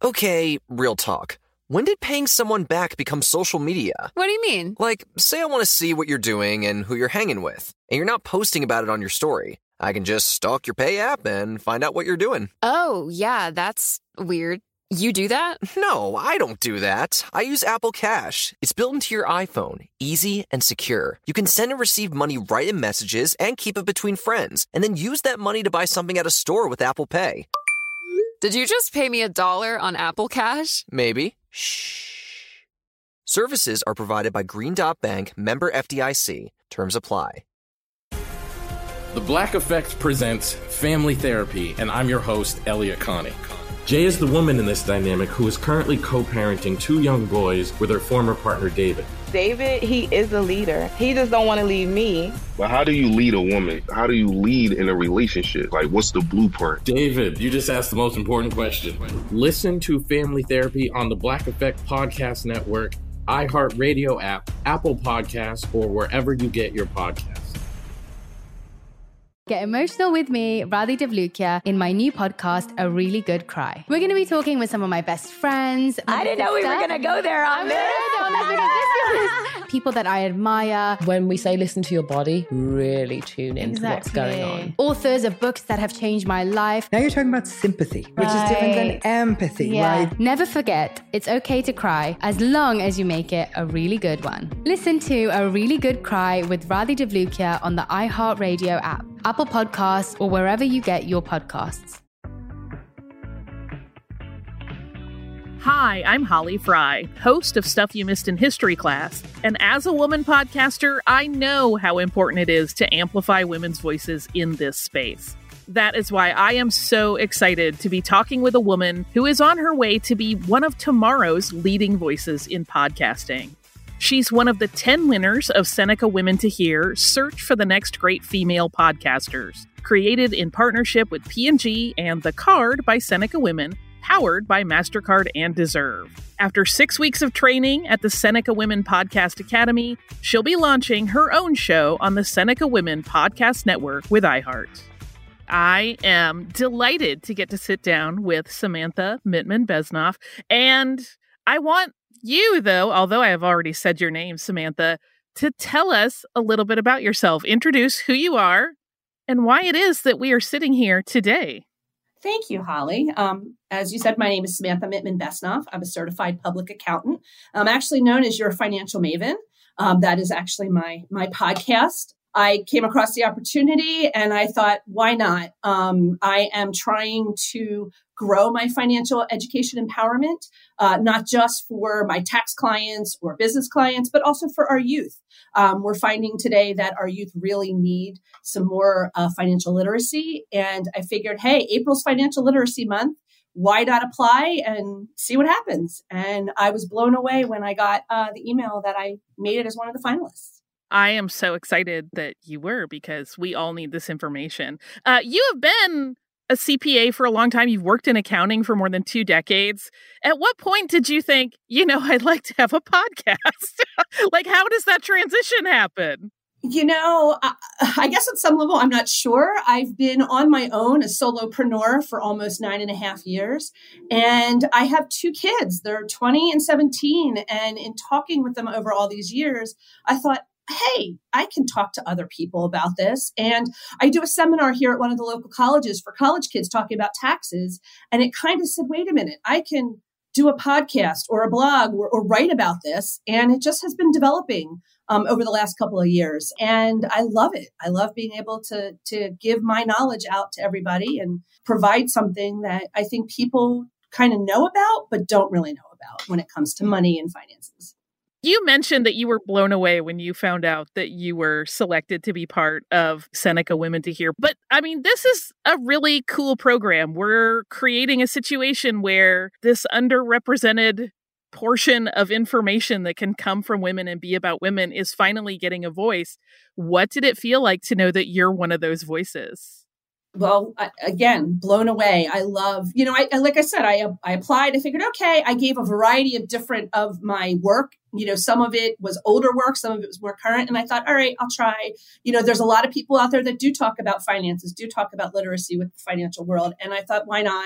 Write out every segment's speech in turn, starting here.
Okay, real talk. When did paying someone back become social media? What do you mean? Like, say I want to see what you're doing and who you're hanging with, and you're not posting about it on your story. I can just stalk your Pay app and find out what you're doing. Oh, yeah, that's weird. You do that? No, I don't do that. I use Apple Cash. It's built into your iPhone, easy and secure. You can send and receive money right in Messages and keep it between friends, and then use that money to buy something at a store with Apple Pay. Did you just pay me $1 on Apple Cash? Maybe. Shh. Services are provided by Green Dot Bank, member FDIC. Terms apply. The Black Effect presents Family Therapy, and I'm your host, Elliot Connie. Jay is the woman in this dynamic who is currently co-parenting 2 young boys with her former partner, David. David, he is a leader. He just don't want to leave me. But how do you lead a woman? How do you lead in a relationship? Like, what's the blueprint? David, you just asked the most important question. Listen to Family Therapy on the Black Effect Podcast Network, iHeartRadio app, Apple Podcasts, or wherever you get your podcasts. Get emotional with me, Radhi Devlukia, in my new podcast, A Really Good Cry. We're going to be talking with some of my best friends. I didn't know we were going to go there on this. People that I admire. When we say listen to your body, really tune into what's going on. Authors of books that have changed my life. Now you're talking about sympathy, which is different than empathy, right? Never forget, it's okay to cry as long as you make it a really good one. Listen to A Really Good Cry with Radhi Devlukia on the iHeartRadio app, Apple Podcasts, or wherever you get your podcasts. Hi, I'm Holly Fry, host of Stuff You Missed in History Class. And as a woman podcaster, I know how important it is to amplify women's voices in this space. That is why I am so excited to be talking with a woman who is on her way to be one of tomorrow's leading voices in podcasting. She's one of the 10 winners of Seneca Women to Hear Search for the Next Great Female Podcasters, created in partnership with P&G and The Card by Seneca Women, powered by MasterCard and Deserve. After 6 weeks of training at the Seneca Women Podcast Academy, she'll be launching her own show on the Seneca Women Podcast Network with iHeart. I am delighted to get to sit down with Samantha Mittman-Besnoff, and I want you, though, although I have already said your name, Samantha, to tell us a little bit about yourself. Introduce who you are and why it is that we are sitting here today. Thank you, Holly. As you said, my name is Samantha Mittman-Besnoff. I'm a certified public accountant. I'm actually known as your financial maven. That is actually my podcast. I came across the opportunity and I thought, why not? I am trying to grow my financial education empowerment, not just for my tax clients or business clients, but also for our youth. We're finding today that our youth really need some more financial literacy. And I figured, hey, April's Financial Literacy Month. Why not apply and see what happens? And I was blown away when I got the email that I made it as one of the finalists. I am so excited that you were, because we all need this information. You have been a CPA for a long time. You've worked in accounting for more than 2 decades. At what point did you think, I'd like to have a podcast? Like, how does that transition happen? I guess at some level, I'm not sure. I've been on my own, a solopreneur, for almost 9.5 years. And I have 2 kids. They're 20 and 17. And in talking with them over all these years, I thought, hey, I can talk to other people about this. And I do a seminar here at one of the local colleges for college kids talking about taxes. And it kind of said, wait a minute, I can do a podcast or a blog or write about this. And it just has been developing over the last couple of years. And I love it. I love being able to give my knowledge out to everybody and provide something that I think people kind of know about, but don't really know about when it comes to money and finances. You mentioned that you were blown away when you found out that you were selected to be part of Seneca Women to Hear. But this is a really cool program. We're creating a situation where this underrepresented portion of information that can come from women and be about women is finally getting a voice. What did it feel like to know that you're one of those voices? Well, again, blown away. I love, like I said, I applied. I figured, okay, I gave a variety of different of my work. Some of it was older work, some of it was more current. And I thought, all right, I'll try. There's a lot of people out there that do talk about finances, do talk about literacy with the financial world. And I thought, why not?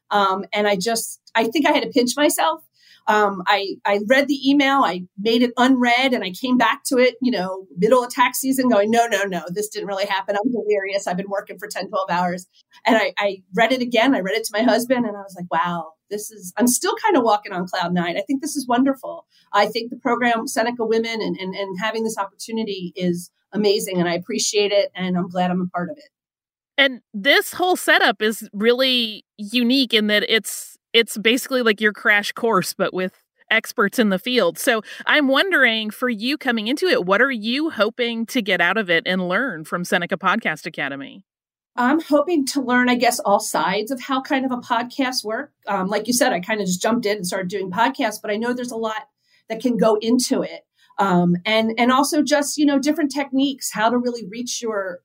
And I think I had to pinch myself. I read the email, I made it unread, and I came back to it, middle of tax season going, no, this didn't really happen. I'm delirious. I've been working for 10, 12 hours. And I read it again. I read it to my husband and I was like, wow, I'm still kind of walking on cloud nine. I think this is wonderful. I think the program Seneca Women and having this opportunity is amazing, and I appreciate it. And I'm glad I'm a part of it. And this whole setup is really unique in that it's basically like your crash course, but with experts in the field. So I'm wondering, for you coming into it, what are you hoping to get out of it and learn from Seneca Podcast Academy? I'm hoping to learn, I guess, all sides of how kind of a podcast work. Like you said, I kind of just jumped in and started doing podcasts, but I know there's a lot that can go into it. And also just, different techniques, how to really reach your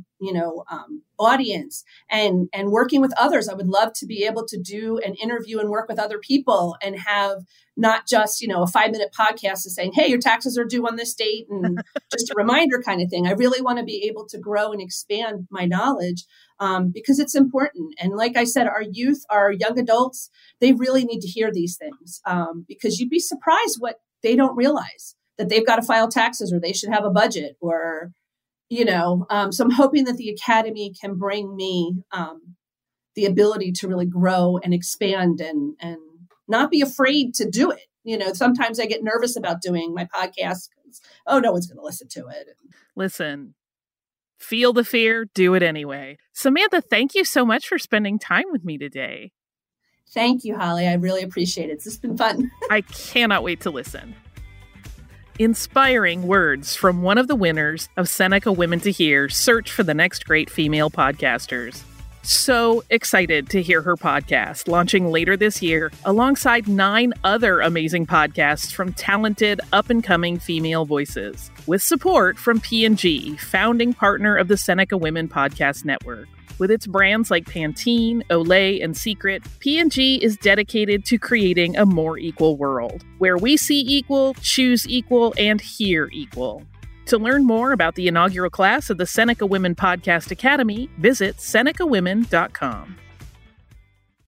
audience and working with others. I would love to be able to do an interview and work with other people and have not just, a 5-minute podcast of saying, hey, your taxes are due on this date and just a reminder kind of thing. I really want to be able to grow and expand my knowledge because it's important. And like I said, our youth, our young adults, they really need to hear these things because you'd be surprised what they don't realize, that they've got to file taxes or they should have a budget or, so I'm hoping that the Academy can bring me the ability to really grow and expand and not be afraid to do it. Sometimes I get nervous about doing my podcast because, no one's going to listen to it. Listen, feel the fear, do it anyway. Samantha, thank you so much for spending time with me today. Thank you, Holly. I really appreciate it. It's just been fun. I cannot wait to listen. Inspiring words from one of the winners of Seneca Women to Hear Search for the Next Great Female Podcasters. So excited to hear her podcast, launching later this year alongside 9 other amazing podcasts from talented, up-and-coming female voices, with support from P&G, founding partner of the Seneca Women Podcast Network. With its brands like Pantene, Olay, and Secret, P&G is dedicated to creating a more equal world, where we see equal, choose equal, and hear equal. To learn more about the inaugural class of the Seneca Women Podcast Academy, visit senecawomen.com.